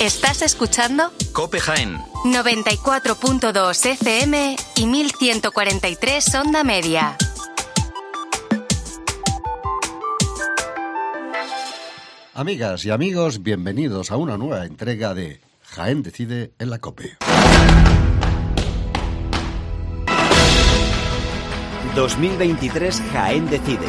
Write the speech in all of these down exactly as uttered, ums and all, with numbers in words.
¿Estás escuchando? COPE Jaén. noventa y cuatro punto dos F M y mil ciento cuarenta y tres onda media. Amigas y amigos, bienvenidos a una nueva entrega de Jaén Decide en la COPE. dos mil veintitrés Jaén Decide.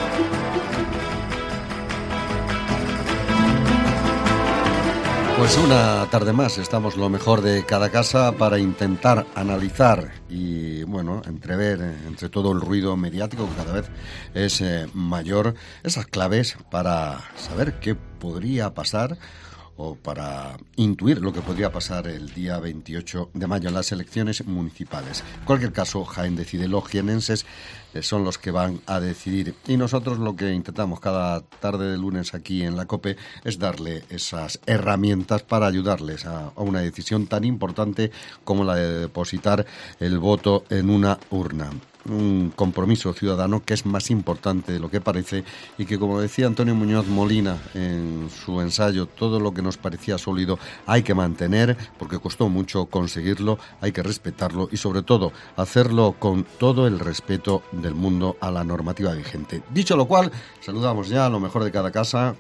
Pues una tarde más, estamos lo mejor de cada casa para intentar analizar y, bueno, entrever entre todo el ruido mediático que cada vez es eh, mayor, esas claves para saber qué podría pasar o para intuir lo que podría pasar el día veintiocho de mayo en las elecciones municipales. En cualquier caso, Jaén Decide, los jienenses eh, son los que van a decidir. Y nosotros lo que intentamos cada tarde de lunes aquí en la COPE es darle esas herramientas para ayudarles a, a una decisión tan importante como la de depositar el voto en una urna. Un compromiso ciudadano que es más importante de lo que parece y que, como decía Antonio Muñoz Molina en su ensayo, todo lo que nos parecía sólido hay que mantener porque costó mucho conseguirlo, hay que respetarlo y sobre todo hacerlo con todo el respeto del mundo a la normativa vigente. Dicho lo cual, saludamos ya a lo mejor de cada casa.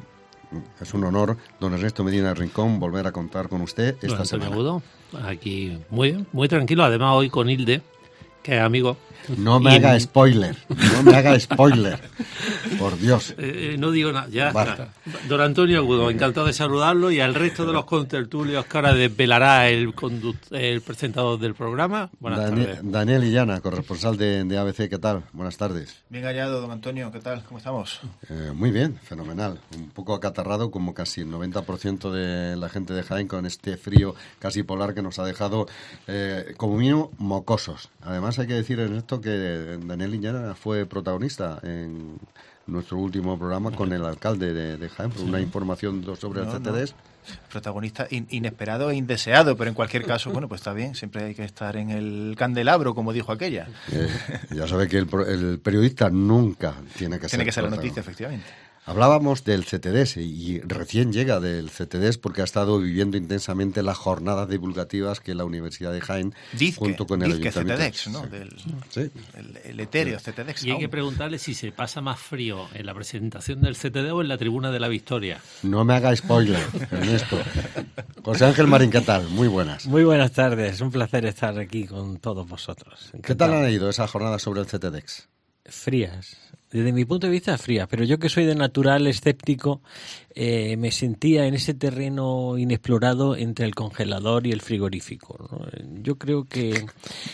Es un honor, don Ernesto Medina Rincón, volver a contar con usted esta don semana. Agudo, aquí muy, muy tranquilo, además hoy con Hilde, que es amigo. No me y... haga spoiler, no me haga spoiler, por Dios. Eh, no digo nada, ya Basta. está. Don Antonio Agudo, encantado de saludarlo y al resto de los contertulios que ahora desvelará el, conduct, el presentador del programa. Buenas Daniel, tardes. Daniel Illana, corresponsal de, de A B C, ¿qué tal? Buenas tardes. Bien hallado, don Antonio, ¿qué tal? ¿Cómo estamos? Eh, muy bien, fenomenal. Un poco acatarrado como casi el noventa por ciento de la gente de Jaén con este frío casi polar que nos ha dejado, eh, como mínimo, mocosos. Además hay que decir en esto que Daniel Illana fue protagonista en nuestro último programa con el alcalde de, de Jaén por una información sobre No, el C T D S. no. Protagonista in, inesperado e indeseado, pero en cualquier caso, bueno, pues está bien, siempre hay que estar en el candelabro, como dijo aquella. Eh, ya sabe que el, el periodista nunca tiene que ser Tiene que ser la protagonista. noticia, efectivamente. Hablábamos del C T D S y recién llega del C T D S porque ha estado viviendo intensamente las jornadas divulgativas que la Universidad de Jaén, Dizque, junto con el dizque Ayuntamiento... C T D X, ¿no? Sí. Del, Sí. el, el etéreo C T D X. Y hay que preguntarle si se pasa más frío en la presentación del C T D o en la tribuna de la Victoria. No me haga spoiler, Ernesto. José Ángel Marín, ¿qué tal? Muy buenas. Muy buenas tardes, un placer estar aquí con todos vosotros. ¿Qué tal han ido esas jornadas sobre el C T D X? Frías. Desde mi punto de vista, frías, pero yo que soy de natural escéptico, eh, me sentía en ese terreno inexplorado entre el congelador y el frigorífico, ¿no? Yo creo que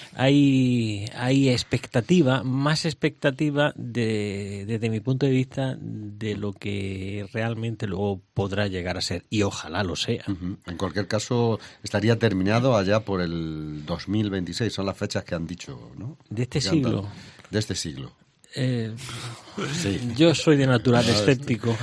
hay, hay expectativa, más expectativa de, desde mi punto de vista de lo que realmente luego podrá llegar a ser, y ojalá lo sea. Uh-huh. En cualquier caso, estaría terminado allá por el dos mil veintiséis, son las fechas que han dicho, ¿no? De este Que siglo. han, de este siglo. Eh, sí. Yo soy de natural escéptico.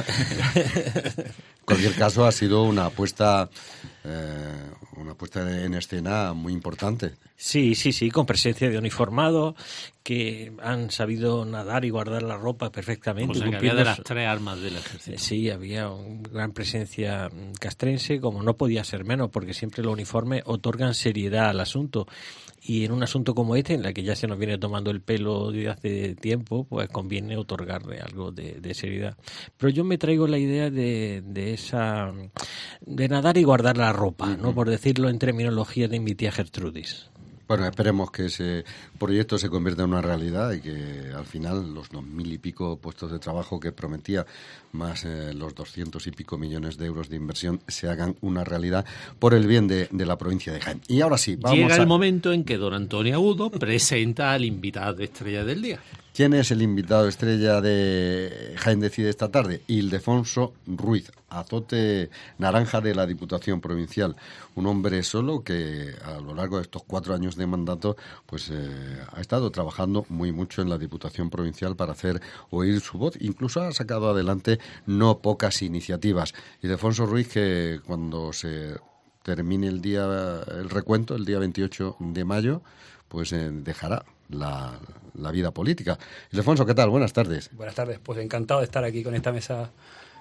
En cualquier caso, ha sido una apuesta, eh, una puesta en escena muy importante. Sí, sí, sí, con presencia de uniformados que han sabido nadar y guardar la ropa perfectamente. O sea, que había de las tres armas del ejército. Sí, había una gran presencia castrense, como no podía ser menos, porque siempre los uniformes otorgan seriedad al asunto. Y en un asunto como este, en la que ya se nos viene tomando el pelo desde hace tiempo, pues conviene otorgarle algo de, de seriedad. Pero yo me traigo la idea de, de esa de nadar y guardar la ropa, uh-huh. ¿no? Por decirlo en terminología de mi tía Gertrudis. Bueno, esperemos que ese proyecto se convierta en una realidad y que al final los dos mil y pico puestos de trabajo que prometía, más eh, los doscientos y pico millones de euros de inversión, se hagan una realidad por el bien de, de la provincia de Jaén. Y ahora sí, vamos Llega a... el momento en que don Antonio Agudo presenta al invitado de estrella del día. ¿Quién es el invitado estrella de Jaén Decide esta tarde? Ildefonso Ruiz, azote naranja de la Diputación Provincial. Un hombre solo que a lo largo de estos cuatro años de mandato pues eh, ha estado trabajando muy mucho en la Diputación Provincial para hacer oír su voz. Incluso ha sacado adelante no pocas iniciativas. Ildefonso Ruiz, que cuando se termine el día el recuento, el día veintiocho de mayo, pues eh, dejará la, la vida política. Ildefonso, ¿qué tal? Buenas tardes. Buenas tardes, pues encantado de estar aquí con esta mesa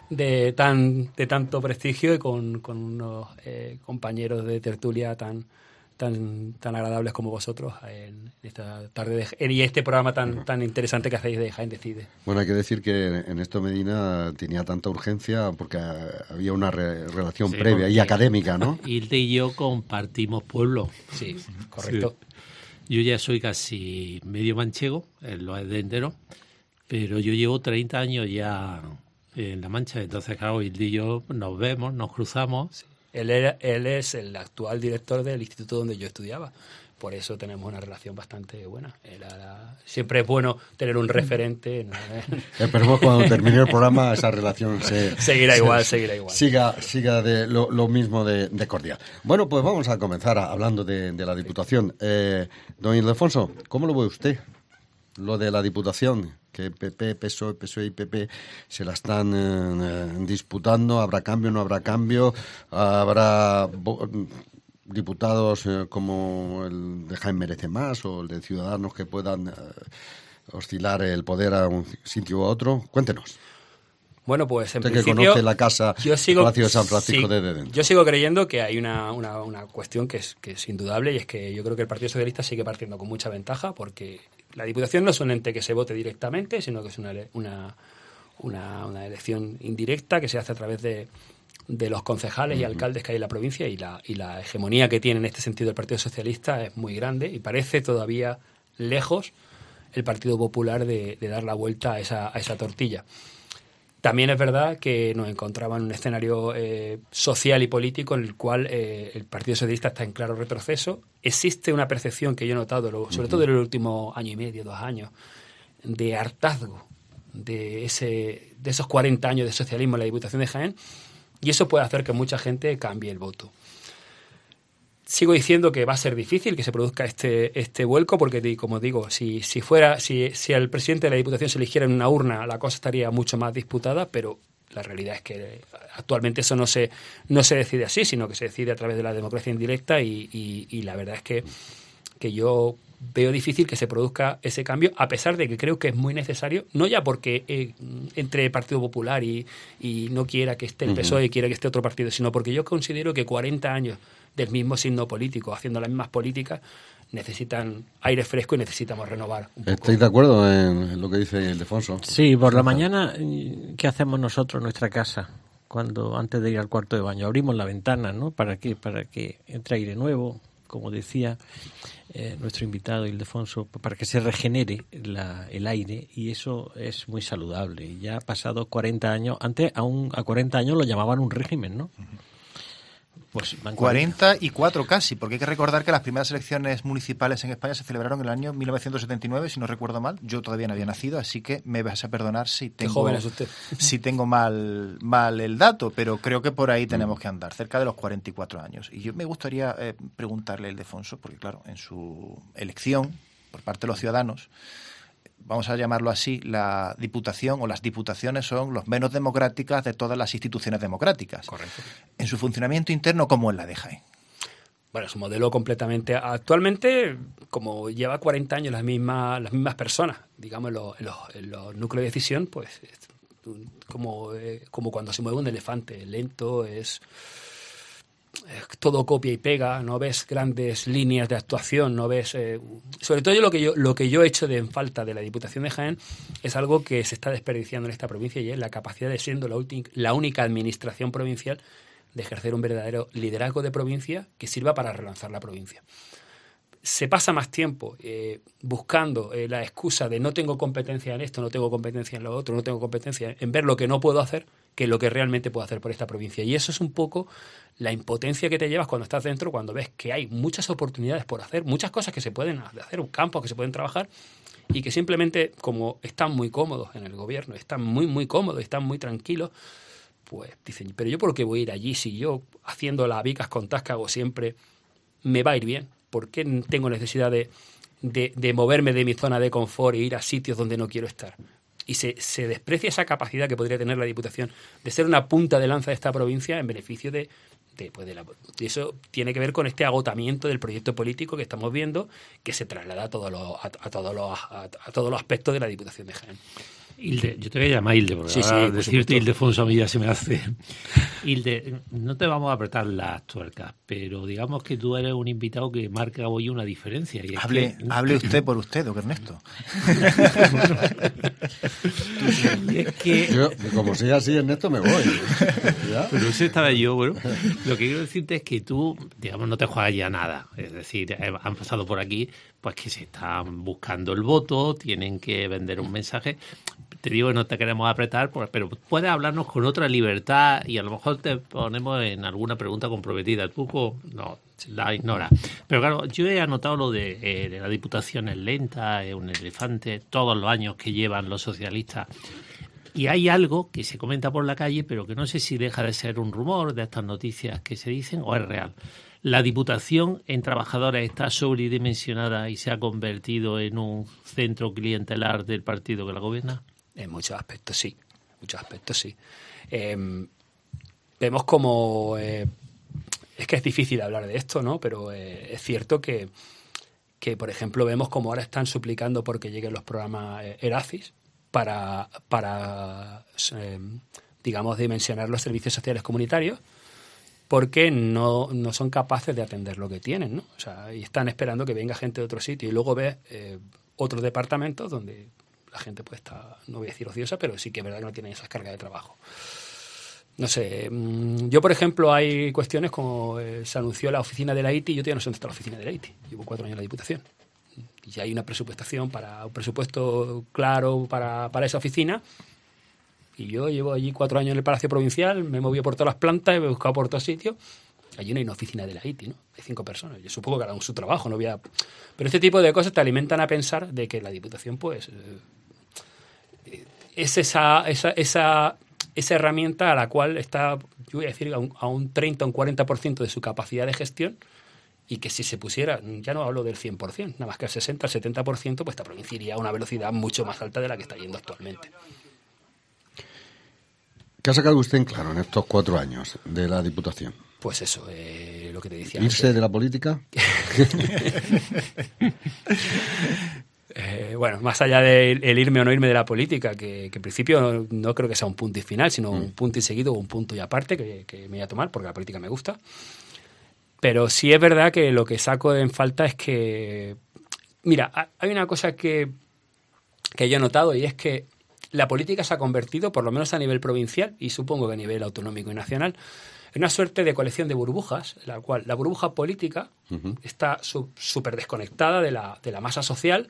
de tan de tanto prestigio y con, con unos eh, compañeros de tertulia tan tan tan agradables como vosotros en esta tarde de, y este programa tan tan interesante que hacéis de Jaén Decide. Bueno, hay que decir que en esto Medina tenía tanta urgencia porque había una re- relación sí, previa y académica, ¿no? Hilde y yo compartimos pueblo. Sí, correcto. Sí. Yo ya soy casi medio manchego, en los de entero, pero yo llevo treinta años ya en La Mancha, entonces claro, Hilde y yo nos vemos, nos cruzamos. Sí. Él, era, él es el actual director del instituto donde yo estudiaba. Por eso tenemos una relación bastante buena. Era, siempre es bueno tener un referente. ¿no? Esperemos cuando termine el programa esa relación se, seguirá se, igual, seguirá igual. Siga, siga de lo, lo mismo de, de cordial. Bueno, pues vamos a comenzar a, hablando de, de la Diputación. Eh, don Ildefonso, ¿cómo lo ve usted? Lo de la Diputación, que P P, P S O E, P S O E y P P se la están eh, disputando. ¿Habrá cambio, no habrá cambio? ¿Habrá bo- diputados eh, como el de Jaén Merece Más o el de Ciudadanos que puedan eh, oscilar el poder a un sitio u a otro? Cuéntenos. Bueno, pues en Usted principio... que conoce la casa, yo sigo, el Palacio de San Francisco sí, de Dedén. Yo sigo creyendo que hay una, una, una cuestión que es, que es indudable, y es que yo creo que el Partido Socialista sigue partiendo con mucha ventaja, porque la Diputación no es un ente que se vote directamente, sino que es una, una, una, una elección indirecta que se hace a través de, de los concejales y alcaldes que hay en la provincia, y la, y la hegemonía que tiene en este sentido el Partido Socialista es muy grande, y parece todavía lejos el Partido Popular de, de dar la vuelta a esa, a esa tortilla. También es verdad que nos encontramos en un escenario eh, social y político en el cual eh, el Partido Socialista está en claro retroceso. Existe una percepción que yo he notado, sobre uh-huh. todo en el último año y medio, dos años, de hartazgo de, ese, de esos cuarenta años de socialismo en la Diputación de Jaén, y eso puede hacer que mucha gente cambie el voto. Sigo diciendo que va a ser difícil que se produzca este este vuelco, porque, como digo, si si fuera si si al presidente de la Diputación se eligiera en una urna, la cosa estaría mucho más disputada, pero la realidad es que actualmente eso no se no se decide así, sino que se decide a través de la democracia indirecta, y, y, y la verdad es que, que yo veo difícil que se produzca ese cambio, a pesar de que creo que es muy necesario, no ya porque eh, entre el Partido Popular y, y no quiera que esté el P S O E y quiera que esté otro partido, sino porque yo considero que cuarenta años del mismo signo político, haciendo las mismas políticas, necesitan aire fresco y necesitamos renovar un poco. ¿Estáis de acuerdo en lo que dice Ildefonso? Sí, por la mañana, ¿qué hacemos nosotros en nuestra casa? Cuando antes de ir al cuarto de baño, abrimos la ventana, ¿no? ¿Para qué? Para que entre aire nuevo, como decía eh, nuestro invitado Ildefonso, para que se regenere la, el aire, y eso es muy saludable. Ya pasados cuarenta años, antes a, un, a cuarenta años lo llamaban un régimen, ¿no? Pues cuarenta y cuatro casi, porque hay que recordar que las primeras elecciones municipales en España se celebraron en el año mil novecientos setenta y nueve, si no recuerdo mal. Yo todavía no había nacido, así que me vas a perdonar si tengo, Qué joven es usted. si tengo mal, mal el dato, pero creo que por ahí tenemos que andar, cerca de los cuarenta y cuatro años. Y yo me gustaría eh, preguntarle a Ildefonso, porque claro, en su elección por parte de los ciudadanos, vamos a llamarlo así, la Diputación o las Diputaciones son los menos democráticas de todas las instituciones democráticas. Correcto. En su funcionamiento interno, ¿cómo es la de Jaén? Bueno, es un modelo completamente... Actualmente, como lleva cuarenta años las mismas las mismas personas, digamos, en los, en los, en los núcleos de decisión, pues es como, eh, como cuando se mueve un elefante, lento, es... todo copia y pega, no ves grandes líneas de actuación, no ves... Eh, sobre todo yo lo que yo lo que yo he hecho de en falta de la Diputación de Jaén es algo que se está desperdiciando en esta provincia, y es la capacidad de, siendo la, ulti- la única administración provincial, de ejercer un verdadero liderazgo de provincia que sirva para relanzar la provincia. Se pasa más tiempo eh, buscando eh, la excusa de no tengo competencia en esto, no tengo competencia en lo otro, no tengo competencia en ver lo que no puedo hacer, que lo que realmente puedo hacer por esta provincia. Y eso es un poco la impotencia que te llevas cuando estás dentro, cuando ves que hay muchas oportunidades por hacer, muchas cosas que se pueden hacer, campos que se pueden trabajar, y que simplemente, como están muy cómodos en el gobierno, están muy, muy cómodos, están muy tranquilos, pues dicen, pero yo por qué voy a ir allí si yo, haciendo las vicas con tascago siempre, me va a ir bien. ¿Por qué tengo necesidad de, de, de moverme de mi zona de confort e ir a sitios donde no quiero estar? Y se, se desprecia esa capacidad que podría tener la Diputación de ser una punta de lanza de esta provincia en beneficio de... de, pues de la, y eso tiene que ver con este agotamiento del proyecto político que estamos viendo, que se traslada a todos los, a, a todos los, a, a todos los aspectos de la Diputación de Jaén. Hilde, yo te voy a llamar Hilde, porque Sí, sí, ahora por decirte supuesto. Ildefonso a mí ya se me hace... Hilde, no te vamos a apretar las tuercas, pero digamos que tú eres un invitado que marca hoy una diferencia. Y es Hable, que... hable usted por usted, don Ernesto. Y es que... Yo, como siga así, Ernesto, me voy. ¿Ya? Pero eso estaba yo, bueno. Lo que quiero decirte es que tú, digamos, no te juegas ya nada. Es decir, han pasado por aquí, pues que se están buscando el voto, tienen que vender un mensaje. Te digo que no te queremos apretar, pero puedes hablarnos con otra libertad y a lo mejor te ponemos en alguna pregunta comprometida. Tú no, la ignoras. Pero claro, yo he anotado lo de, eh, de la Diputación es lenta, es un elefante, todos los años que llevan los socialistas. Y hay algo que se comenta por la calle, pero que no sé si deja de ser un rumor de estas noticias que se dicen o es real. La Diputación en trabajadores está sobredimensionada y se ha convertido en un centro clientelar del partido que la gobierna. En muchos aspectos sí, en muchos aspectos sí. Eh, vemos como... Eh, es que es difícil hablar de esto, ¿no? Pero eh, es cierto que, que, por ejemplo, vemos como ahora están suplicando porque lleguen los programas eh, Eracis para, para eh, digamos, dimensionar los servicios sociales comunitarios, porque no, no son capaces de atender lo que tienen, ¿no? O sea, y están esperando que venga gente de otro sitio y luego ves eh, otros departamentos donde la gente pues está, no voy a decir ociosa, pero sí que es verdad que no tienen esas cargas de trabajo. No sé, yo por ejemplo hay cuestiones como eh, se anunció la oficina de la I T I, yo todavía no sé dónde está la oficina de la I T I, llevo cuatro años en la Diputación. Y hay una presupuestación para, un presupuesto claro para, para esa oficina. Y yo llevo allí cuatro años en el Palacio Provincial, me he movido por todas las plantas, me he buscado por todos sitios. Allí no hay una oficina de la I T I, ¿no? Hay cinco personas. Yo supongo que harán su trabajo, no voy a... Pero este tipo de cosas te alimentan a pensar de que la Diputación, pues, eh, es esa, esa, esa, esa herramienta a la cual está, yo voy a decir, a un, a un treinta o un cuarenta por ciento de su capacidad de gestión, y que si se pusiera, ya no hablo del cien por ciento, nada más que al sesenta, al setenta por ciento, pues esta provincia iría a una velocidad mucho más alta de la que está yendo actualmente. ¿Qué ha sacado usted en claro en estos cuatro años de la Diputación? Pues eso, eh, lo que te decía. ¿Irse antes. de la política? eh, bueno, más allá de el irme o no irme de la política, que, que en principio no, no creo que sea un punto y final, sino mm. un punto y seguido o un punto y aparte que, que me voy a tomar, porque la política me gusta. Pero sí es verdad que lo que saco en falta es que... Mira, hay una cosa que, que yo he notado, y es que la política se ha convertido, por lo menos a nivel provincial, y supongo que a nivel autonómico y nacional, en una suerte de colección de burbujas, en la cual la burbuja política uh-huh. está súper desconectada de la, de la masa social.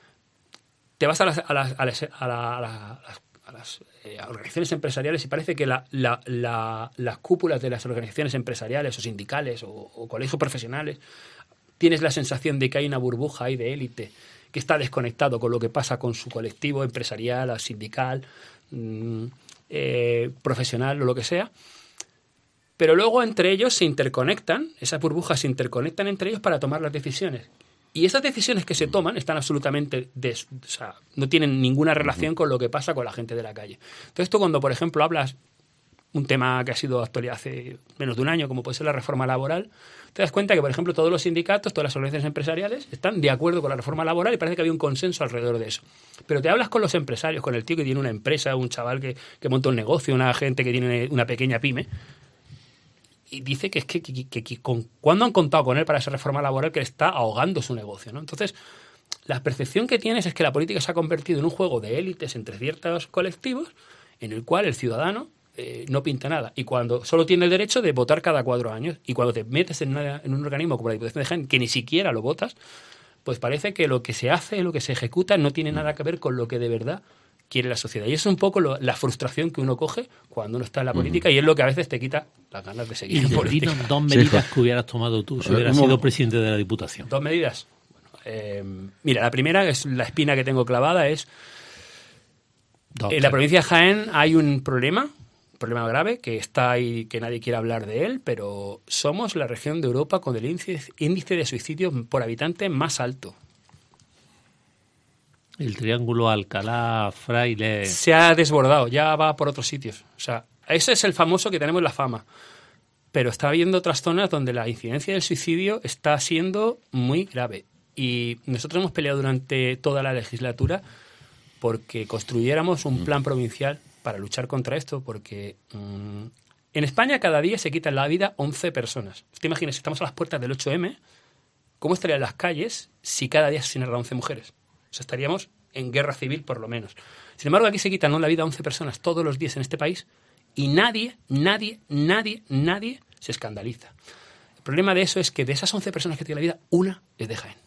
Te vas a las, a las, a las, a la, a las, a las eh, organizaciones empresariales y parece que la, la, la, las cúpulas de las organizaciones empresariales o sindicales o, o colegios profesionales, tienes la sensación de que hay una burbuja ahí de élite que está desconectado con lo que pasa con su colectivo empresarial, sindical, mmm, eh, profesional o lo que sea. Pero luego entre ellos se interconectan, esas burbujas se interconectan entre ellos para tomar las decisiones. Y esas decisiones que se toman están absolutamente, des, o sea, no tienen ninguna relación con lo que pasa con la gente de la calle. Entonces tú cuando, por ejemplo, hablas un tema que ha sido actualidad hace menos de un año, como puede ser la reforma laboral, te das cuenta que, por ejemplo, todos los sindicatos, todas las organizaciones empresariales están de acuerdo con la reforma laboral y parece que había un consenso alrededor de eso. Pero te hablas con los empresarios, con el tío que tiene una empresa, un chaval que, que monta un negocio, una gente que tiene una pequeña pyme, y dice que es que, que, que, que con, cuando han contado con él para esa reforma laboral que está ahogando su negocio, ¿no? Entonces, la percepción que tienes es que la política se ha convertido en un juego de élites entre ciertos colectivos en el cual el ciudadano eh, no pinta nada. Y cuando solo tiene el derecho de votar cada cuatro años, y cuando te metes en, una, en un organismo como la Diputación de Jaén, que ni siquiera lo votas, pues parece que lo que se hace, lo que se ejecuta, no tiene nada que ver con lo que de verdad quiere la sociedad. Y eso es un poco lo, la frustración que uno coge cuando uno está en la política, uh-huh. y es lo que a veces te quita las ganas de seguir y en política. Y dos medidas sí, que hubieras tomado tú si hubieras sido presidente de la Diputación. ¿Dos medidas? Bueno, eh, mira, la primera, es la espina que tengo clavada, es Dos, en la provincia de Jaén hay un problema, un problema grave, que está ahí, que nadie quiere hablar de él, pero somos la región de Europa con el índice, índice de suicidios por habitante más alto. El triángulo Alcalá, Fraile... Se ha desbordado, ya va por otros sitios. O sea, ese es el famoso que tenemos en la fama. Pero está habiendo otras zonas donde la incidencia del suicidio está siendo muy grave. Y nosotros hemos peleado durante toda la legislatura porque construyéramos un plan provincial para luchar contra esto, porque mmm, en España cada día se quitan la vida once personas. ¿Te imaginas? Estamos a las puertas del ocho eme, ¿cómo estarían las calles si cada día asesinaran a once mujeres? O sea, estaríamos en guerra civil por lo menos. Sin embargo, aquí se quitan, ¿no?, la vida a once personas todos los días en este país y nadie, nadie, nadie, nadie se escandaliza. El problema de eso es que de esas once personas que tienen la vida, una es de Jaén.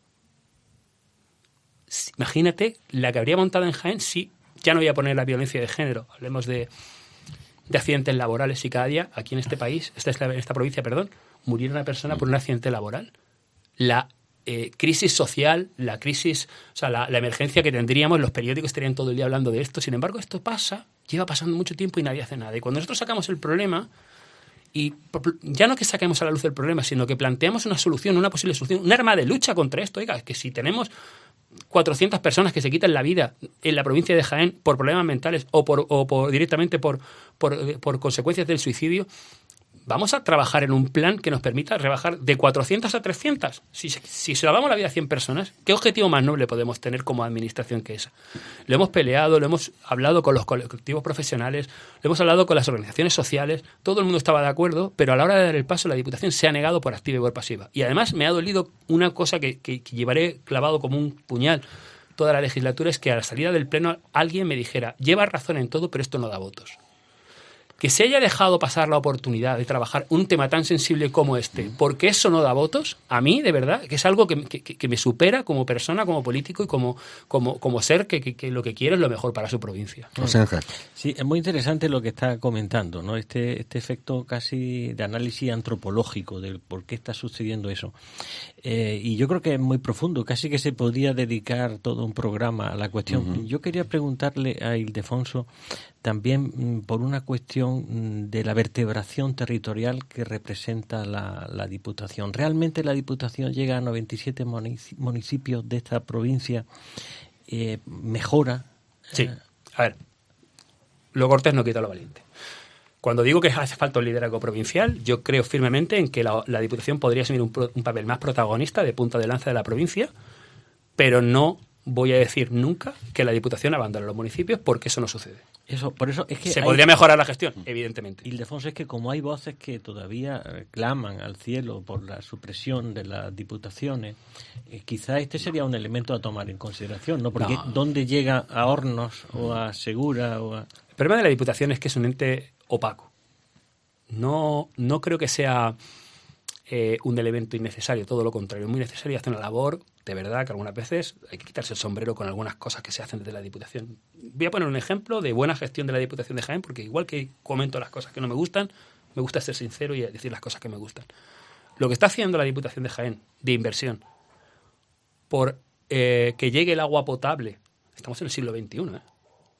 Imagínate la que habría montado en Jaén si ya no voy a poner la violencia de género, hablemos de, de accidentes laborales, y cada día aquí en este país, esta, en esta provincia, perdón, muriera una persona por un accidente laboral. La eh, crisis social, la crisis, o sea, la, la emergencia que tendríamos, los periódicos estarían todo el día hablando de esto. Sin embargo, esto pasa, lleva pasando mucho tiempo y nadie hace nada. Y cuando nosotros sacamos el problema, y ya no que saquemos a la luz el problema, sino que planteamos una solución, una posible solución, un arma de lucha contra esto. Oiga, es que si tenemos cuatrocientas personas que se quitan la vida en la provincia de Jaén por problemas mentales o, por, o por, directamente por, por, por consecuencias del suicidio, vamos a trabajar en un plan que nos permita rebajar de cuatrocientas a trescientas. Si, si se la damos la vida a cien personas, ¿qué objetivo más noble podemos tener como administración que esa? Lo hemos peleado, lo hemos hablado con los colectivos profesionales, lo hemos hablado con las organizaciones sociales, todo el mundo estaba de acuerdo, pero a la hora de dar el paso la Diputación se ha negado por activa y por pasiva. Y además me ha dolido una cosa que, que, que llevaré clavado como un puñal toda la legislatura, es que a la salida del Pleno alguien me dijera, lleva razón en todo, pero esto no da votos. Que se haya dejado pasar la oportunidad de trabajar un tema tan sensible como este, porque eso no da votos, a mí, de verdad, que es algo que, que, que me supera como persona, como político y como, como, como ser que, que, que lo que quiere es lo mejor para su provincia. Sí, es muy interesante lo que está comentando, ¿no? Este, este efecto casi de análisis antropológico del por qué está sucediendo eso. Eh, y yo creo que es muy profundo, casi que se podría dedicar todo un programa a la cuestión. Uh-huh. Yo quería preguntarle a Ildefonso también por una cuestión de la vertebración territorial que representa la, la Diputación. ¿Realmente la Diputación llega a noventa y siete municipios de esta provincia? Eh, ¿Mejora? Sí. A ver, lo cortés no quita lo valiente. Cuando digo que hace falta un liderazgo provincial, yo creo firmemente en que la, la Diputación podría asumir un, un papel más protagonista de punta de lanza de la provincia, pero no voy a decir nunca que la Diputación abandone los municipios, porque eso no sucede. Eso, por eso es que se hay... podría mejorar la gestión, evidentemente. Ildefonso, es que como hay voces que todavía claman al cielo por la supresión de las diputaciones, eh, quizá este sería un elemento a tomar en consideración, ¿no? Porque no. ¿Dónde llega a Hornos o a Segura o a... El problema de la Diputación es que es un ente opaco. No, no creo que sea eh, un elemento innecesario, todo lo contrario, es muy necesario, hacer una labor de verdad que algunas veces hay que quitarse el sombrero con algunas cosas que se hacen desde la Diputación. Voy a poner un ejemplo de buena gestión de la Diputación de Jaén, porque igual que comento las cosas que no me gustan, me gusta ser sincero y decir las cosas que me gustan. Lo que está haciendo la Diputación de Jaén de inversión por eh, que llegue el agua potable, estamos en el siglo veintiuno, ¿eh?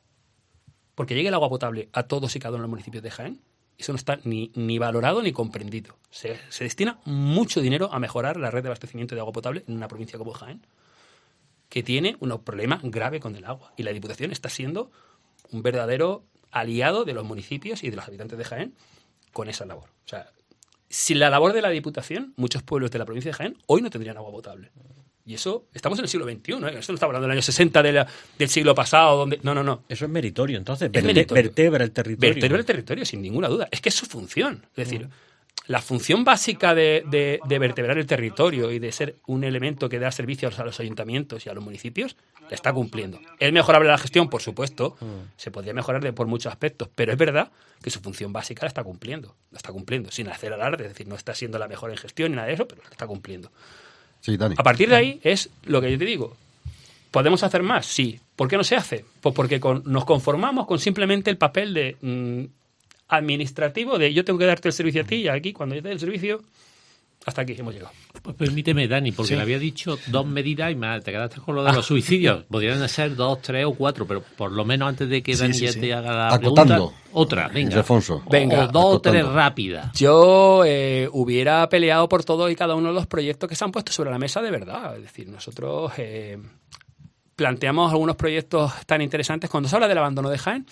Porque llegue el agua potable a todos y cada uno de los municipios de Jaén, eso no está ni, ni valorado ni comprendido. Se, se destina mucho dinero a mejorar la red de abastecimiento de agua potable en una provincia como Jaén, que tiene un problema grave con el agua. Y la Diputación está siendo un verdadero aliado de los municipios y de los habitantes de Jaén con esa labor. O sea, sin la labor de la Diputación, muchos pueblos de la provincia de Jaén hoy no tendrían agua potable. Y eso, estamos en el siglo veintiuno, ¿eh? Esto no está hablando del año sesenta de la, del siglo pasado, donde no, no, no. Eso es meritorio, entonces, es verte, meritorio. vertebra el territorio. Vertebra el territorio, sin ninguna duda. Es que es su función. Es decir, mm. la función básica de, de, de vertebrar el territorio y de ser un elemento que da servicios a los ayuntamientos y a los municipios, la está cumpliendo. ¿Es mejorable la gestión? Por supuesto. Mm. Se podría mejorar de, por muchos aspectos, pero es verdad que su función básica la está cumpliendo. La está cumpliendo, sin hacer alarde. Es decir, no está siendo la mejor en gestión ni nada de eso, pero la está cumpliendo. Sí, Dani. A partir de ahí es lo que yo te digo. ¿Podemos hacer más? Sí. ¿Por qué no se hace? Pues porque con, nos conformamos con simplemente el papel de mmm, administrativo de yo tengo que darte el servicio a ti y aquí cuando yo te dé el servicio, hasta aquí hemos llegado. Pues permíteme, Dani, porque sí. le había dicho dos medidas y más, te quedaste con lo de los suicidios. Podrían ser dos, tres o cuatro, pero por lo menos antes de que Dani sí, sí, sí. te haga la Acotando. pregunta, otra, venga. Ildefonso. Venga, o dos o tres rápidas. Yo eh, hubiera peleado por todos y cada uno de los proyectos que se han puesto sobre la mesa de verdad. Es decir, nosotros eh, planteamos algunos proyectos tan interesantes. Cuando se habla del abandono de Jaén,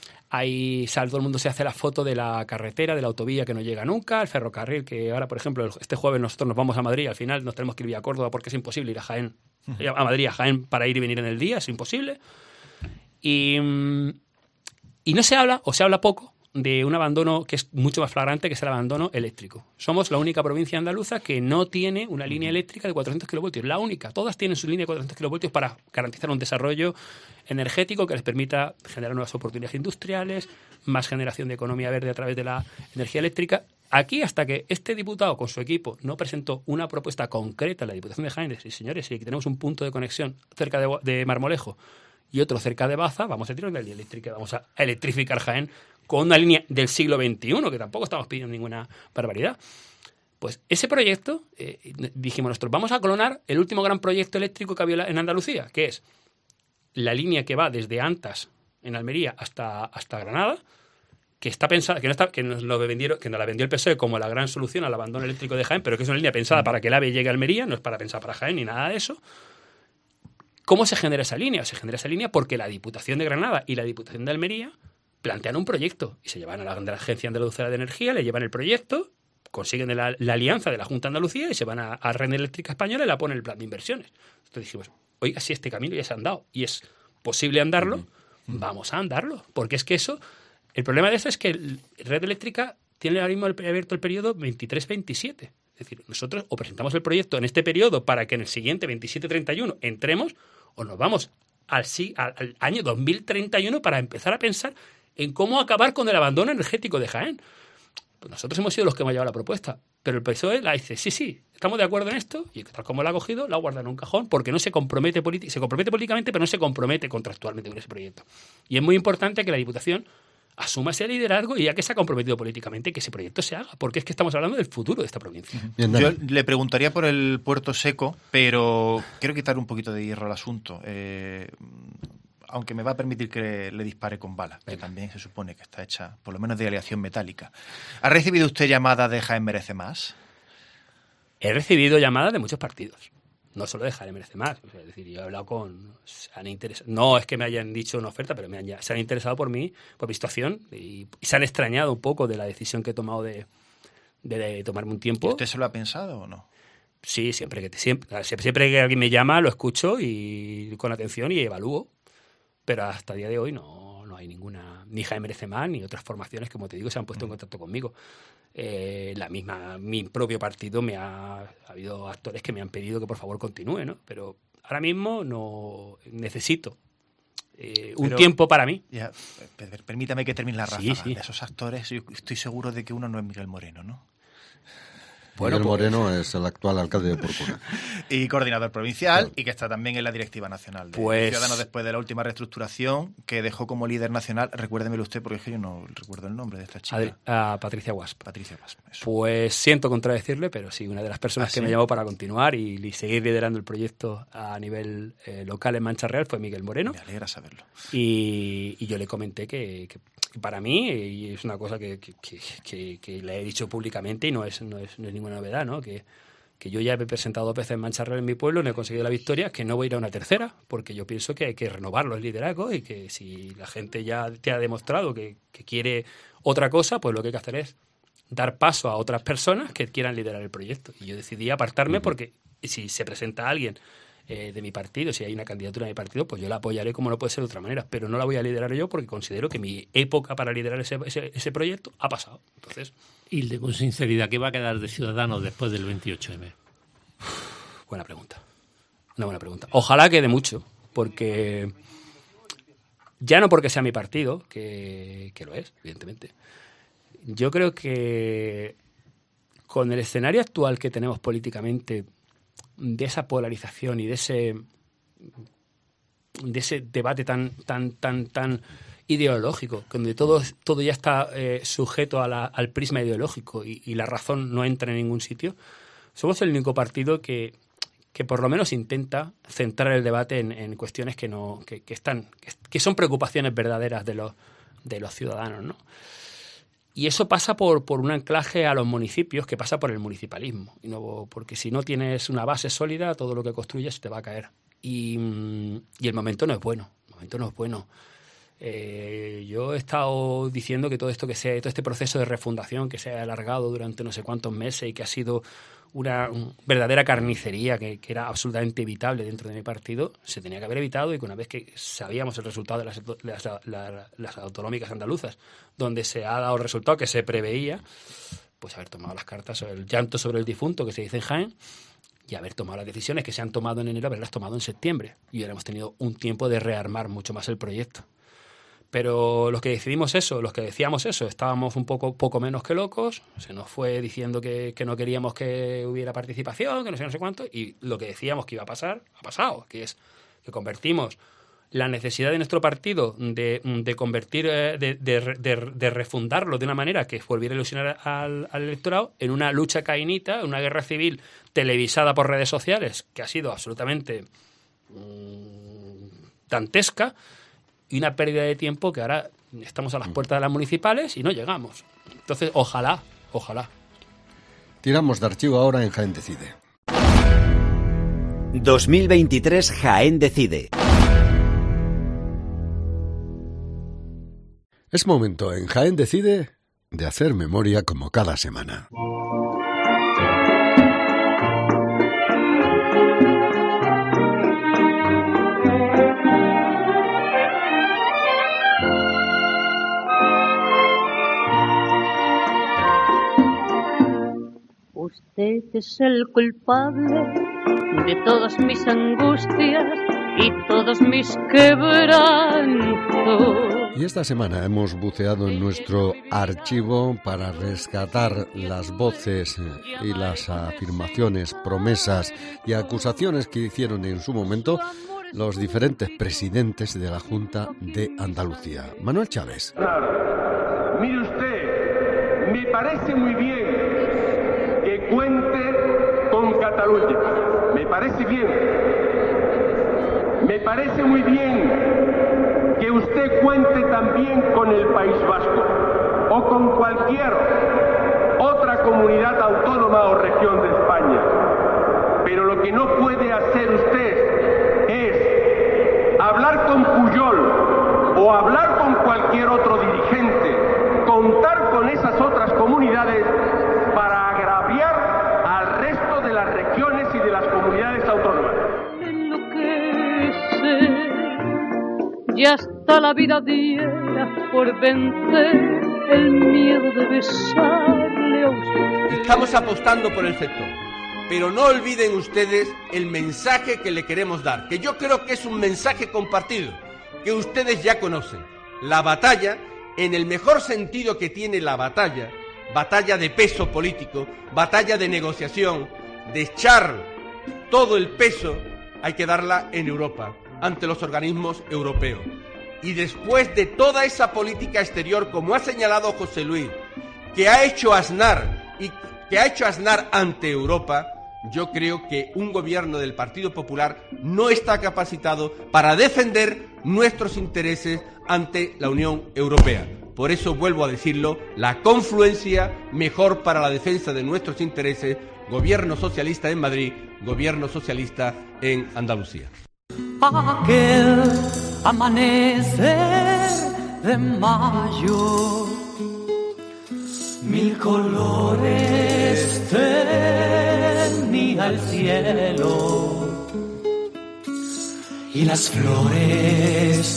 ahí sale, todo el mundo se hace la foto de la carretera, de la autovía que no llega nunca, el ferrocarril, que ahora, por ejemplo, este jueves nosotros nos vamos a Madrid y al final nos tenemos que ir vía Córdoba porque es imposible ir a Jaén, a Madrid, a Jaén para ir y venir en el día, es imposible. Y, y no se habla, o se habla poco, de un abandono que es mucho más flagrante, que es el abandono eléctrico. Somos la única provincia andaluza que no tiene una línea eléctrica de cuatrocientos kilovoltios. La única. Todas tienen su línea de cuatrocientos kilovoltios para garantizar un desarrollo energético que les permita generar nuevas oportunidades industriales, más generación de economía verde a través de la energía eléctrica. Aquí, hasta que este diputado con su equipo no presentó una propuesta concreta a la Diputación de Jaén, y señores, si tenemos un punto de conexión cerca de, de Marmolejo y otro cerca de Baza, vamos a tirar una línea eléctrica, vamos a electrificar Jaén con una línea del siglo veintiuno, que tampoco estamos pidiendo ninguna barbaridad. Pues ese proyecto, eh, dijimos nosotros, vamos a clonar el último gran proyecto eléctrico que había en Andalucía, que es la línea que va desde Antas, en Almería, hasta, hasta Granada, que está pensada, que no está, que nos lo vendieron, que nos la vendió el P S O E como la gran solución al abandono eléctrico de Jaén, pero que es una línea pensada para que el AVE llegue a Almería, no es para pensar para Jaén ni nada de eso. ¿Cómo se genera esa línea? Se genera esa línea porque la Diputación de Granada y la Diputación de Almería plantean un proyecto y se llevan a la, de la Agencia Andaluza de Energía, le llevan el proyecto, consiguen la, la alianza de la Junta de Andalucía y se van a, a Red Eléctrica Española y la ponen el plan de inversiones. Entonces dijimos, oiga, si este camino ya se ha andado y es posible andarlo, uh-huh. vamos a andarlo. Porque es que eso, el problema de eso es que el, Red Eléctrica tiene ahora mismo abierto el periodo veintitrés veintisiete. Es decir, nosotros o presentamos el proyecto en este periodo para que en el siguiente veintisiete treinta y uno entremos, o nos vamos al, al, al año dos mil treinta y uno para empezar a pensar en cómo acabar con el abandono energético de Jaén. Pues nosotros hemos sido los que hemos llevado la propuesta, pero el P S O E la dice, sí, sí, estamos de acuerdo en esto, y tal como la ha cogido, la guarda en un cajón, porque no se compromete, se compromete políticamente, pero no se compromete contractualmente con ese proyecto. Y es muy importante que la Diputación asuma ese liderazgo y ya que se ha comprometido políticamente, que ese proyecto se haga, porque es que estamos hablando del futuro de esta provincia. Bien, yo le preguntaría por el puerto seco, pero quiero quitar un poquito de hierro al asunto. Eh... aunque me va a permitir que le dispare con bala, que también se supone que está hecha, por lo menos, de aleación metálica. ¿Ha recibido usted llamadas de Jaén Merece Más? He recibido llamadas de muchos partidos, no solo de Jaén Merece Más. O sea, es decir, yo he hablado con... Se han interesado, no es que me hayan dicho una oferta, pero me han, se han interesado por mí, por mi situación, y, y se han extrañado un poco de la decisión que he tomado de, de, de tomarme un tiempo. ¿Y usted se lo ha pensado o no? Sí, siempre que, te, siempre, siempre que alguien me llama, lo escucho y con atención y evalúo. Pero hasta el día de hoy no, no hay ninguna, ni Jaén Merece Más, ni otras formaciones, como te digo, se han puesto en contacto conmigo. Eh, la misma, mi propio partido me ha, ha habido actores que me han pedido que por favor continúe, ¿no? Pero ahora mismo no necesito eh, un Pero, tiempo para mí. Ya, permítame que termine la ráfaga. Sí, sí. De esos actores, yo estoy seguro de que uno no es Miguel Moreno, ¿no? Bueno, Miguel Moreno pues, es el actual alcalde de Porcuna. Y coordinador provincial, claro. Y que está también en la directiva nacional de pues... Ciudadanos después de la última reestructuración, que dejó como líder nacional, recuérdemelo usted, porque es que yo no recuerdo el nombre de esta chica. Adri- a Patricia Guasp. Patricia Guasp, eso. Pues siento contradecirle, pero sí, una de las personas ¿Ah, que sí? me llamó para continuar y, y seguir liderando el proyecto a nivel eh, local en Mancha Real fue Miguel Moreno. Me alegra saberlo. Y, y yo le comenté que... que para mí, y es una cosa que, que, que, que le he dicho públicamente y no es, no es, no es ninguna novedad, ¿no? Que, que yo ya he presentado dos veces en Mancha Real en mi pueblo, no he conseguido la victoria, que no voy a ir a una tercera, porque yo pienso que hay que renovar los liderazgos y que si la gente ya te ha demostrado que, que quiere otra cosa, pues lo que hay que hacer es dar paso a otras personas que quieran liderar el proyecto. Y yo decidí apartarme uh-huh. porque si se presenta alguien Eh, de mi partido, si hay una candidatura de mi partido, pues yo la apoyaré como no puede ser de otra manera, pero no la voy a liderar yo porque considero que mi época para liderar ese, ese, ese proyecto ha pasado. Entonces, Hilde, con sinceridad, ¿qué va a quedar de Ciudadanos después del veintiocho eme? Buena pregunta. Una buena pregunta. Ojalá quede mucho, porque ya no porque sea mi partido, que, que lo es, evidentemente. Yo creo que con el escenario actual que tenemos políticamente, de esa polarización y de ese de ese debate tan tan tan tan ideológico, donde todo todo ya está eh, sujeto a la, al prisma ideológico y, y la razón no entra en ningún sitio, somos el único partido que, que por lo menos intenta centrar el debate en, en cuestiones que no que, que están que, que son preocupaciones verdaderas de los de los ciudadanos, ¿no? Y eso pasa por, por un anclaje a los municipios que pasa por el municipalismo. Y no, porque si no tienes una base sólida, todo lo que construyes te va a caer. Y, y el momento no es bueno. El momento no es bueno. Eh, yo he estado diciendo que todo esto que sea, todo este proceso de refundación que se ha alargado durante no sé cuántos meses y que ha sido una un, verdadera carnicería que, que era absolutamente evitable dentro de mi partido, se tenía que haber evitado, y que una vez que sabíamos el resultado de las, las, las, las autonómicas andaluzas, donde se ha dado el resultado que se preveía, pues haber tomado las cartas, el llanto sobre el difunto que se dice en Jaén, y haber tomado las decisiones que se han tomado en enero, haberlas tomado en septiembre, y hubiéramos tenido un tiempo de rearmar mucho más el proyecto. Pero los que decidimos eso, los que decíamos eso, estábamos un poco, poco menos que locos, se nos fue diciendo que, que no queríamos que hubiera participación, que no sé, no sé cuánto, y lo que decíamos que iba a pasar, ha pasado, que es que convertimos la necesidad de nuestro partido de, de convertir, de, de, de, de refundarlo de una manera que volviera a ilusionar al, al electorado en una lucha cainita, una guerra civil televisada por redes sociales, que ha sido absolutamente mmm, dantesca, y una pérdida de tiempo que ahora estamos a las puertas de las municipales y no llegamos. Entonces, ojalá, ojalá. Tiramos de archivo ahora en Jaén Decide. dos mil veintitrés Jaén Decide. Es momento en Jaén Decide de hacer memoria como cada semana. Usted es el culpable de todas mis angustias y todos mis quebrantos. Y esta semana hemos buceado en nuestro archivo para rescatar las voces y las afirmaciones, promesas y acusaciones que hicieron en su momento los diferentes presidentes de la Junta de Andalucía. Manuel Chávez. Claro. Mire usted, me parece muy bien que cuente con Cataluña. Me parece bien. Me parece muy bien que usted cuente también con el País Vasco o con cualquier otra comunidad autónoma o región de España. Pero lo que no puede hacer usted es hablar con Pujol o hablar con cualquier otro dirigente, contar con esas otras comunidades para agraviar al resto de las regiones y de las comunidades autónomas. Ya está la vida diera por vencer el miedo de besarle a usted. Estamos apostando por el sector, pero no olviden ustedes el mensaje que le queremos dar, que yo creo que es un mensaje compartido, que ustedes ya conocen. La batalla, en el mejor sentido que tiene la batalla, batalla de peso político, batalla de negociación, de echar todo el peso, hay que darla en Europa, ante los organismos europeos. Y después de toda esa política exterior, como ha señalado José Luis, que ha hecho Aznar y que ha hecho Aznar ante Europa, yo creo que un gobierno del Partido Popular no está capacitado para defender nuestros intereses ante la Unión Europea. Por eso vuelvo a decirlo, la confluencia mejor para la defensa de nuestros intereses, gobierno socialista en Madrid, gobierno socialista en Andalucía. Aquel amanecer de mayo, mil colores tenía el cielo y las flores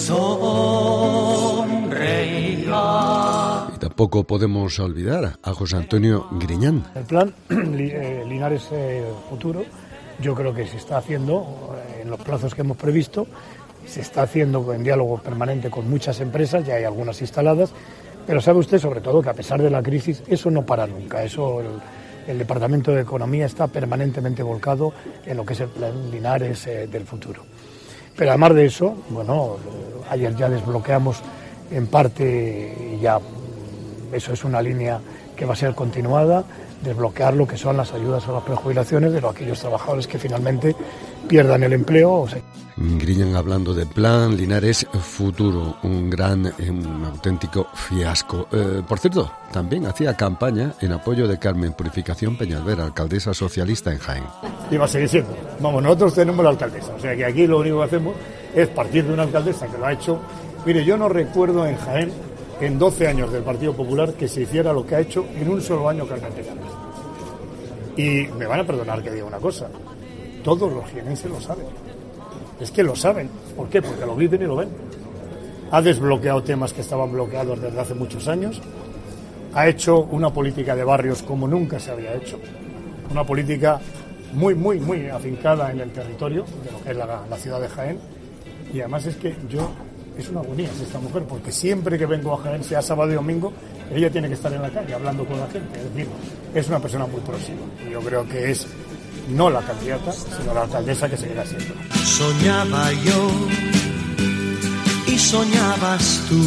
sonreían. Y tampoco podemos olvidar a José Antonio Griñán. El plan Linares eh, Futuro, yo creo que se está haciendo en los plazos que hemos previsto, se está haciendo en diálogo permanente con muchas empresas, ya hay algunas instaladas, pero sabe usted sobre todo que a pesar de la crisis eso no para nunca, eso el, el Departamento de Economía está permanentemente volcado en lo que es el plan Linares eh, del futuro. Pero además de eso, bueno, ayer ya desbloqueamos en parte, y ya eso es una línea que va a ser continuada, desbloquear lo que son las ayudas a las prejubilaciones de los, aquellos trabajadores que finalmente pierdan el empleo. O sea. Griñán hablando de plan Linares Futuro, un gran, un auténtico fiasco. Eh, por cierto, también hacía campaña en apoyo de Carmen Purificación Peñalver, alcaldesa socialista en Jaén. Y va a seguir siendo. Vamos, nosotros tenemos la alcaldesa, o sea que aquí lo único que hacemos es partir de una alcaldesa que lo ha hecho. Mire, yo no recuerdo en Jaén, en doce años del Partido Popular, que se hiciera lo que ha hecho en un solo año Carmen Peñalver. Y me van a perdonar que diga una cosa, todos los jienenses lo saben. Es que lo saben. ¿Por qué? Porque lo viven y lo ven. Ha desbloqueado temas que estaban bloqueados desde hace muchos años. Ha hecho una política de barrios como nunca se había hecho. Una política muy, muy, muy afincada en el territorio de lo que es la, la ciudad de Jaén. Y además es que yo, es una agonía esta mujer, porque siempre que vengo a Jaén, sea sábado y domingo, ella tiene que estar en la calle hablando con la gente. Es decir, es una persona muy próxima. Y yo creo que es no la candidata, sino la alcaldesa que seguirá siendo. Soñaba yo y soñabas tú,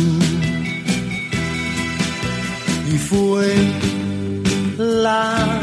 y fue la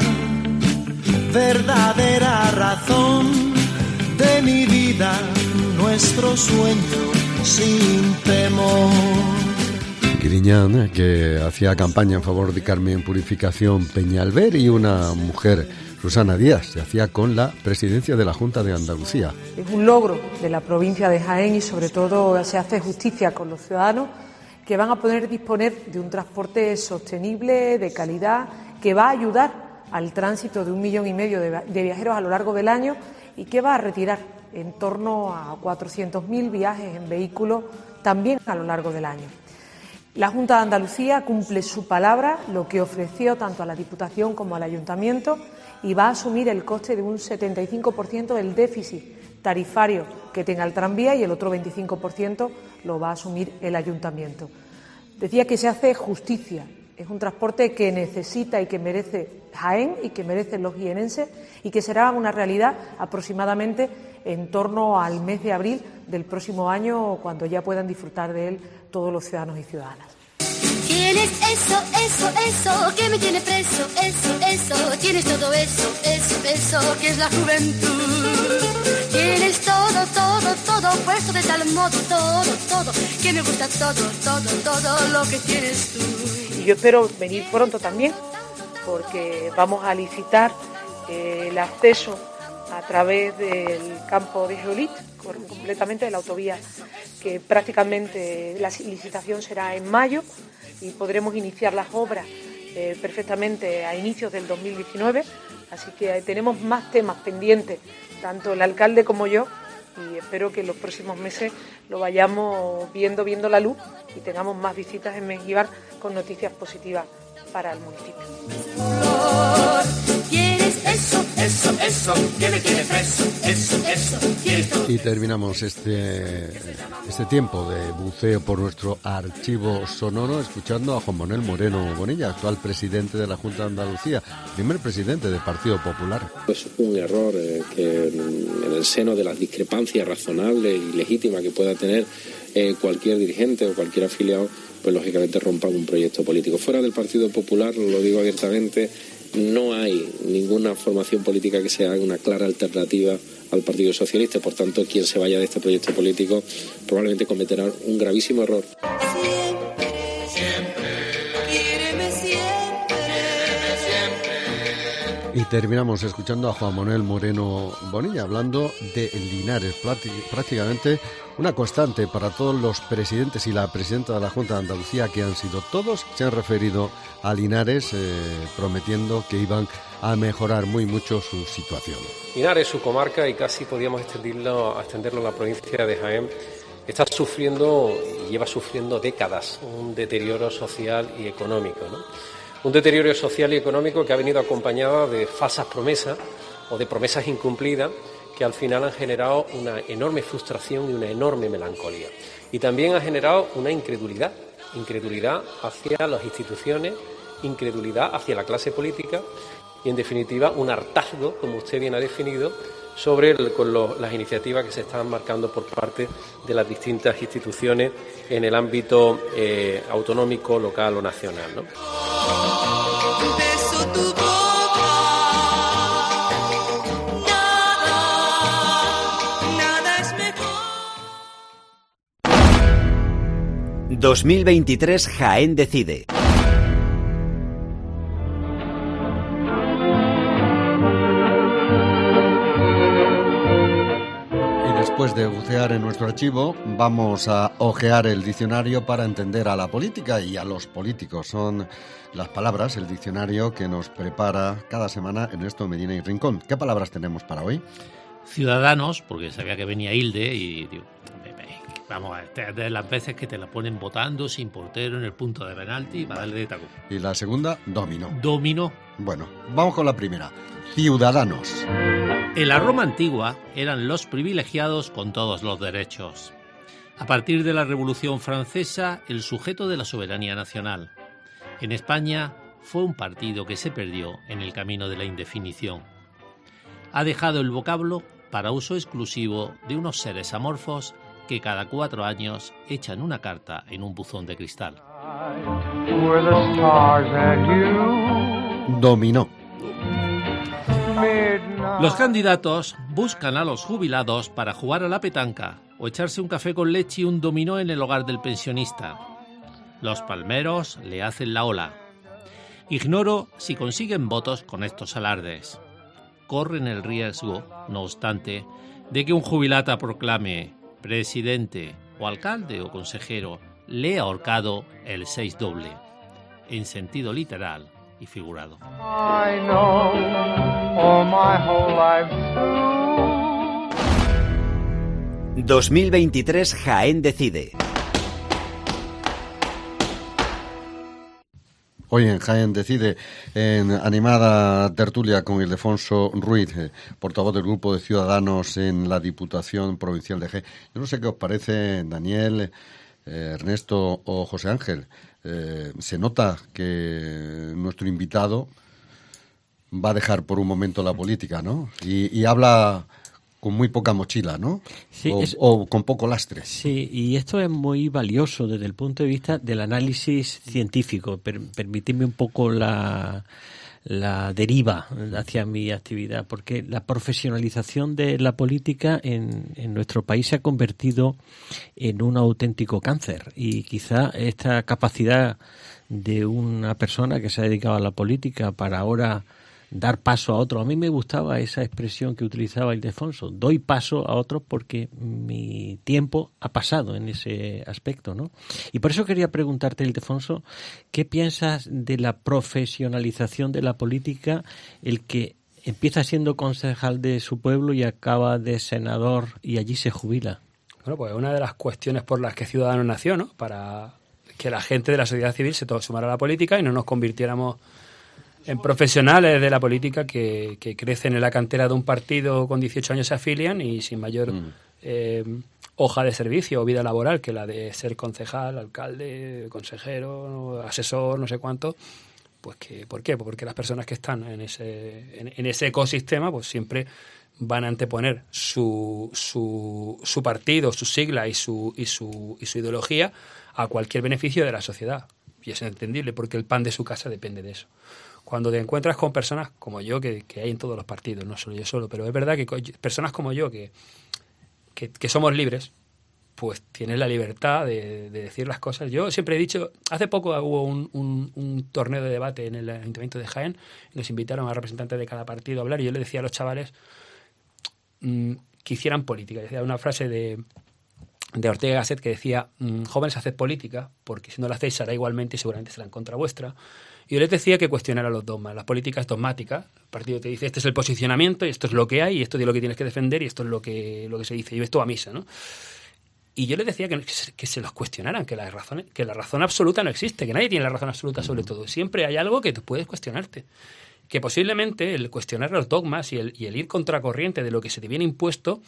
verdadera razón de mi vida, nuestro sueño sin temor. Griñán, que hacía campaña en favor de Carmen Purificación Peñalver, y una mujer, Susana Díaz, se hacía con la presidencia de la Junta de Andalucía. Es un logro de la provincia de Jaén y sobre todo se hace justicia con los ciudadanos que van a poder disponer de un transporte sostenible, de calidad, que va a ayudar al tránsito de un millón y medio de, de viajeros a lo largo del año y que va a retirar en torno a cuatrocientos mil viajes en vehículos también a lo largo del año. La Junta de Andalucía cumple su palabra, lo que ofreció tanto a la Diputación como al Ayuntamiento, y va a asumir el coste de un setenta y cinco por ciento del déficit tarifario que tenga el tranvía y el otro veinticinco por ciento lo va a asumir el Ayuntamiento. Decía que se hace justicia. Es un transporte que necesita y que merece Jaén y que merecen los jienenses y que será una realidad aproximadamente en torno al mes de abril del próximo año, cuando ya puedan disfrutar de él todos los ciudadanos y ciudadanas. Tienes eso, eso, eso, que me tiene preso, eso, eso, tienes todo eso, eso, eso, que es la juventud. Tienes todo, todo, todo, puesto de tal modo, todo, todo, que me gusta todo, todo, todo lo que tienes tú. Y yo espero venir pronto también, porque vamos a licitar eh, el acceso a través del campo de Geolit, completamente de la autovía, que prácticamente la licitación será en mayo y podremos iniciar las obras eh, perfectamente a inicios del dos mil diecinueve, así que tenemos más temas pendientes, tanto el alcalde como yo, y espero que en los próximos meses lo vayamos viendo, viendo la luz y tengamos más visitas en Mengíbar con noticias positivas para el municipio. Eso, eso, eso, que me tiene preso, eso, eso, y terminamos este, este tiempo de buceo por nuestro archivo sonoro escuchando a Juan Manuel Moreno Bonilla, actual presidente de la Junta de Andalucía, primer presidente del Partido Popular. Es un error eh, que en el seno de las discrepancias razonables y legítimas que pueda tener eh, cualquier dirigente o cualquier afiliado, pues lógicamente rompan un proyecto político. Fuera del Partido Popular, lo digo abiertamente, no hay ninguna formación política que sea una clara alternativa al Partido Socialista. Por tanto, quien se vaya de este proyecto político probablemente cometerá un gravísimo error. Siempre, siempre, quíreme siempre, siempre. Y terminamos escuchando a Juan Manuel Moreno Bonilla hablando de Linares, prácticamente una constante para todos los presidentes y la presidenta de la Junta de Andalucía, que han sido todos, se han referido a Linares eh, prometiendo que iban a mejorar muy mucho su situación. Linares, su comarca, y casi podríamos extenderlo, extenderlo a la provincia de Jaén, está sufriendo y lleva sufriendo décadas un deterioro social y económico, ¿no? Un deterioro social y económico que ha venido acompañado de falsas promesas o de promesas incumplidas que al final han generado una enorme frustración y una enorme melancolía. Y también ha generado una incredulidad, incredulidad hacia las instituciones, incredulidad hacia la clase política y, en definitiva, un hartazgo, como usted bien ha definido, sobre el, con lo, las iniciativas que se están marcando por parte de las distintas instituciones en el ámbito eh, autonómico, local o nacional, ¿no? Beso tu boca, nada, nada es mejor. dos mil veintitrés Jaén decide. Después de bucear en nuestro archivo, vamos a ojear el diccionario para entender a la política y a los políticos. Son las palabras, el diccionario que nos prepara cada semana Ernesto Medina y Rincón. ¿Qué palabras tenemos para hoy? Ciudadanos, porque sabía que venía Hilde y digo, vamos a ver, de las veces que te la ponen votando sin portero en el punto de penalti para darle de taco. Y la segunda, dominó. Dominó. Bueno, vamos con la primera. Ciudadanos. En la Roma antigua eran los privilegiados con todos los derechos. A partir de la Revolución Francesa, el sujeto de la soberanía nacional. En España fue un partido que se perdió en el camino de la indefinición. Ha dejado el vocablo para uso exclusivo de unos seres amorfos que cada cuatro años echan una carta en un buzón de cristal. Dominó. Los candidatos buscan a los jubilados para jugar a la petanca o echarse un café con leche y un dominó en el hogar del pensionista. Los palmeros le hacen la ola. Ignoro si consiguen votos con estos alardes. Corren el riesgo, no obstante, de que un jubilata proclame: presidente o alcalde o consejero, le he ahorcado el seis doble, en sentido literal y figurado. I know all my whole life through. dos mil veintitrés Jaén decide. Hoy en Jaén decide, en animada tertulia con Ildefonso Ruiz, eh, portavoz del Grupo de Ciudadanos en la Diputación Provincial de Jaén. Yo no sé qué os parece, Daniel, eh, Ernesto o José Ángel. Eh, se nota que nuestro invitado va a dejar por un momento la política, ¿no? Y, y habla con muy poca mochila, ¿no? Sí, o, es, o con poco lastre. Sí, y esto es muy valioso desde el punto de vista del análisis científico. Per, permitidme un poco la, la deriva hacia mi actividad, porque la profesionalización de la política en, en nuestro país se ha convertido en un auténtico cáncer, y quizá esta capacidad de una persona que se ha dedicado a la política para ahora dar paso a otro. A mí me gustaba esa expresión que utilizaba Ildefonso: doy paso a otros porque mi tiempo ha pasado en ese aspecto, ¿no? Y por eso quería preguntarte, Ildefonso, ¿qué piensas de la profesionalización de la política, el que empieza siendo concejal de su pueblo y acaba de senador y allí se jubila? Bueno, pues una de las cuestiones por las que Ciudadanos nació, ¿no? Para que la gente de la sociedad civil se sumara a la política y no nos convirtiéramos en profesionales de la política que, que crecen en la cantera de un partido, con dieciocho años se afilian y sin mayor mm. eh, hoja de servicio o vida laboral que la de ser concejal, alcalde, consejero, asesor, no sé cuánto. Pues que, ¿por qué? Pues porque las personas que están en ese, en, en ese ecosistema pues siempre van a anteponer su, su, su partido, su sigla y su, y, su, y su ideología a cualquier beneficio de la sociedad. Y es entendible porque el pan de su casa depende de eso. Cuando te encuentras con personas como yo, que, que hay en todos los partidos, no solo yo solo, pero es verdad que personas como yo, que, que, que somos libres, pues tienes la libertad de, de decir las cosas. Yo siempre he dicho, hace poco hubo un, un, un torneo de debate en el Ayuntamiento de Jaén, y nos invitaron a representantes de cada partido a hablar, y yo le decía a los chavales mmm, que hicieran política. Decía una frase de, de Ortega y Gasset que decía: jóvenes, haced política, porque si no la hacéis será igualmente y seguramente será en contra vuestra. Y yo les decía que cuestionaran los dogmas. La política es dogmática. El partido te dice, este es el posicionamiento, y esto es lo que hay, y esto es lo que tienes que defender, y esto es lo que, lo que se dice. Y esto a misa, ¿no? Y yo les decía que, que, se, que se los cuestionaran, que la, razón, que la razón absoluta no existe, que nadie tiene la razón absoluta sobre todo. Siempre hay algo que tú puedes cuestionarte. Que posiblemente el cuestionar los dogmas y el, y el ir contracorriente de lo que se te viene impuesto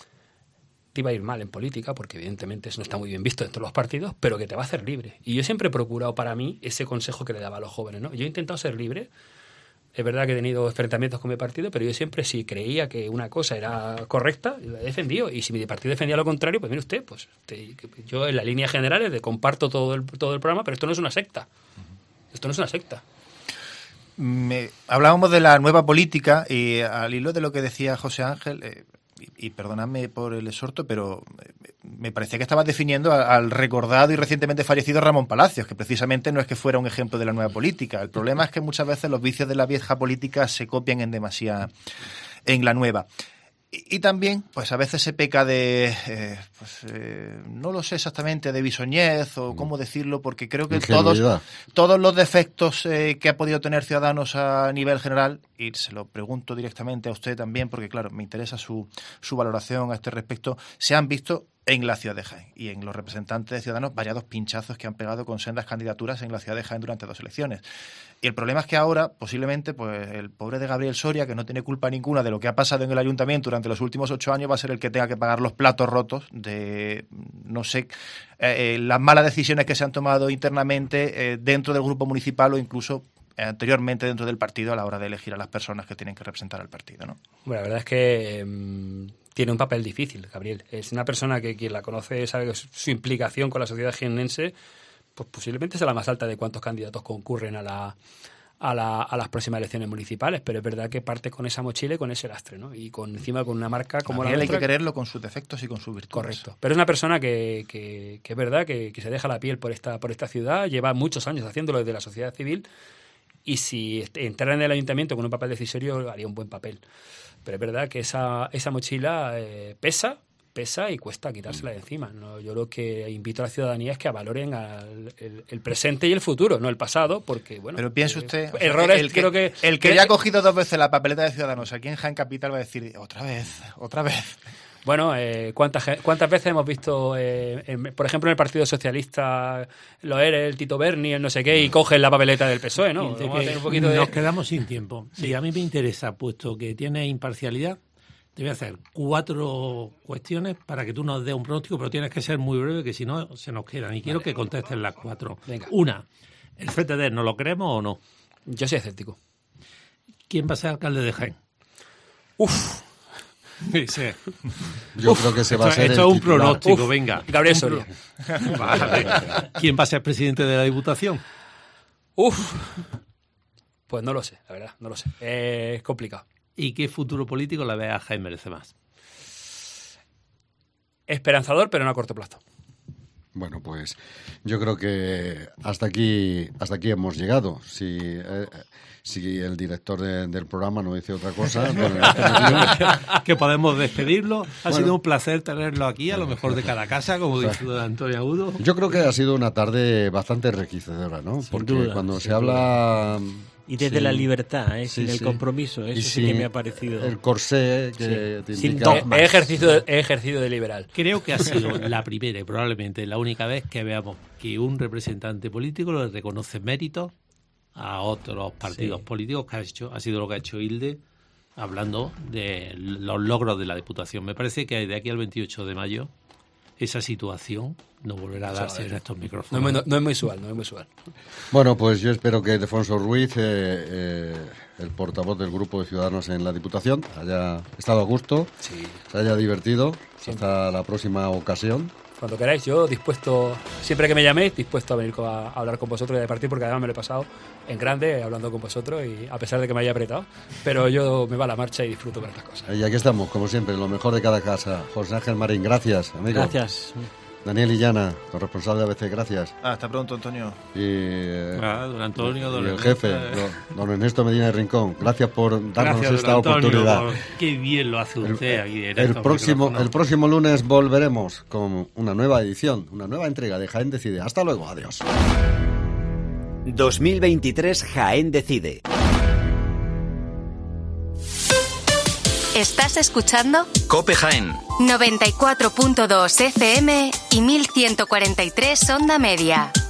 te iba a ir mal en política, porque evidentemente eso no está muy bien visto dentro de los partidos, pero que te va a hacer libre. Y yo siempre he procurado para mí ese consejo que le daba a los jóvenes, ¿no? Yo he intentado ser libre. Es verdad que he tenido enfrentamientos con mi partido, pero yo siempre, si creía que una cosa era correcta, la he defendido. Y si mi partido defendía lo contrario, pues mire usted, pues te, yo en la línea general es de comparto todo el, todo el programa, pero esto no es una secta. Esto no es una secta. Me, hablábamos de la nueva política y al hilo de lo que decía José Ángel, eh, y, y perdonadme por el exhorto, pero me parecía que estabas definiendo al, al recordado y recientemente fallecido Ramón Palacios, que precisamente no es que fuera un ejemplo de la nueva política. El problema es que muchas veces los vicios de la vieja política se copian en demasía en la nueva. Y, y también, pues a veces se peca de, eh, pues eh, no lo sé exactamente, de bisoñez o cómo decirlo, porque creo que todos, todos los defectos eh, que ha podido tener Ciudadanos a nivel general, y se lo pregunto directamente a usted también, porque claro, me interesa su, su valoración a este respecto, se han visto en la ciudad de Jaén y en los representantes de Ciudadanos variados pinchazos que han pegado con sendas candidaturas en la ciudad de Jaén durante dos elecciones. Y el problema es que ahora, posiblemente, pues el pobre de Gabriel Soria, que no tiene culpa ninguna de lo que ha pasado en el ayuntamiento durante los últimos ocho años, va a ser el que tenga que pagar los platos rotos de, no sé, eh, las malas decisiones que se han tomado internamente eh, dentro del grupo municipal o incluso eh, anteriormente dentro del partido a la hora de elegir a las personas que tienen que representar al partido, ¿no? Bueno, la verdad es que eh, tiene un papel difícil, Gabriel. Es una persona que quien la conoce sabe que su implicación con la sociedad jiennense pues posiblemente sea la más alta de cuántos candidatos concurren a la, a, la, a las próximas elecciones municipales, pero es verdad que parte con esa mochila y con ese lastre, ¿no? Y con encima con una marca como la nuestra. Hay que que... quererlo con sus defectos y con sus virtudes. Correcto. Pero es una persona que, que, que es verdad que, que se deja la piel por esta, por esta ciudad, lleva muchos años haciéndolo desde la sociedad civil y si entrara en el ayuntamiento con un papel decisorio haría un buen papel. Pero es verdad que esa, esa mochila eh, pesa, pesa y cuesta quitársela de encima, ¿no? Yo lo que invito a la ciudadanía es que valoren al, el, el presente y el futuro, no el pasado, porque, bueno... Pero piense usted... Eh, errores, el que, creo que... El que, que ya ha cogido dos veces la papeleta de Ciudadanos aquí en Jaén Capital va a decir, otra vez, otra vez... Bueno, eh, ¿cuántas, ¿cuántas veces hemos visto, eh, en, por ejemplo, en el Partido Socialista, lo eres, el Tito Berni, el no sé qué, y cogen la papeleta del P S O E, ¿no? Que un poquito de... Nos quedamos sin tiempo. Sí, a mí me interesa, puesto que tienes imparcialidad, te voy a hacer cuatro cuestiones para que tú nos des un pronóstico, pero tienes que ser muy breve, que si no se nos quedan. Y quiero vale. que contestes las cuatro. Venga. Una, ¿el F T D ¿nos lo creemos o no? Yo soy escéptico. ¿Quién va a ser alcalde de Jaén? Uf. Sí, sí. Yo Uf, creo que se va esto, a ser esto el es un titular. pronóstico, Uf, venga. Gabriel Soria. Vale. ¿Quién va a ser presidente de la Diputación? Uf. Pues no lo sé, la verdad, no lo sé. Eh, es complicado. ¿Y qué futuro político le ve a Jaén merece más? Esperanzador, pero no a corto plazo. Bueno, pues yo creo que hasta aquí hasta aquí hemos llegado. Si, eh, si el director de, del programa no dice otra cosa... Bueno, que podemos despedirlo. Ha bueno, sido un placer tenerlo aquí, a lo mejor de cada casa, como dice Antonio Agudo. Yo creo que ha sido una tarde bastante enriquecedora, ¿no? Sin Porque duda, cuando se duda. habla... Y desde sí. la libertad, ¿eh? sin sí, el sí. compromiso, eso y sí que me ha parecido. El corsé que sí. te Sin indica... He ejercido, he ejercido de liberal. Creo que ha sido la primera y probablemente la única vez que veamos que un representante político le reconoce méritos a otros partidos sí. políticos, que ha hecho, ha sido lo que ha hecho Hilde, hablando de los logros de la Diputación. Me parece que de aquí al veintiocho de mayo esa situación no volverá a darse en estos micrófonos. No, no, no es muy usual, no es muy usual. Bueno, pues yo espero que Ildefonso Ruiz, eh, eh, el portavoz del Grupo de Ciudadanos en la Diputación, haya estado a gusto, sí. se haya divertido. Siempre. Hasta la próxima ocasión. Cuando queráis, yo dispuesto, siempre que me llaméis, dispuesto a venir a, a hablar con vosotros y a departir, porque además me lo he pasado en grande hablando con vosotros y a pesar de que me haya apretado, pero yo me va a la marcha y disfruto con estas cosas. Y aquí estamos, como siempre, lo mejor de cada casa. José Ángel Marín, gracias, amigo. Gracias. Daniel Illana, corresponsal de A B C, gracias. Hasta pronto, Antonio. Y, eh, ah, don Antonio, don y el Ernesto, jefe, eh. don Ernesto Medina de Rincón, gracias por darnos gracias, esta Antonio, oportunidad. Por... Qué bien lo hace usted el, aquí. En el, próximo, el próximo lunes volveremos con una nueva edición, una nueva entrega de Jaén Decide. Hasta luego, adiós. dos mil veintitrés Jaén Decide. ¿Estás escuchando? COPE Jaén. noventa y cuatro punto dos F M y mil ciento cuarenta y tres Onda Media.